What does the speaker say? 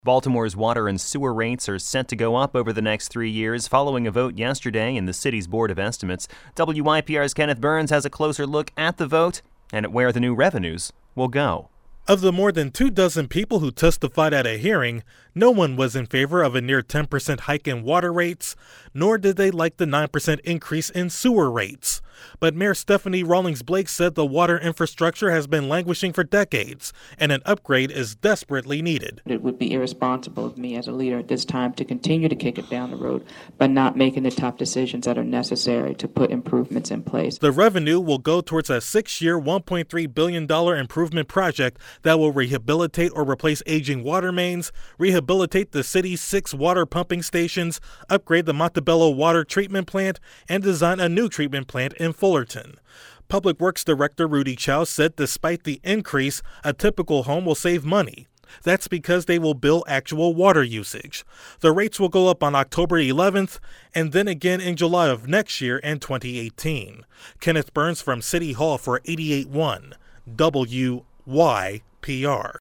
Baltimore's water and sewer rates are set to go up over the next 3 years following a vote yesterday in the city's Board of Estimates. WYPR's Kenneth Burns has a closer look at the vote and at where the new revenues will go. Of the more than 24 people who testified at a hearing, no one was in favor of a near 10% hike in water rates, nor did they like the 9% increase in sewer rates. But Mayor Stephanie Rawlings Blake said the water infrastructure has been languishing for decades, and an upgrade is desperately needed. It would be irresponsible of me as a leader at this time to continue to kick it down the road by not making the tough decisions that are necessary to put improvements in place. The revenue will go towards a 6-year, $1.3 billion improvement project that will rehabilitate or replace aging water mains, rehabilitate the city's 6 water pumping stations, upgrade the Montebello water treatment plant, and design a new treatment plant in Fullerton. Public Works Director Rudy Chow said despite the increase, a typical home will save money. That's because they will bill actual water usage. The rates will go up on October 11th and then again in July of next year and 2018. Kenneth Burns from City Hall for 88.1 WYPR.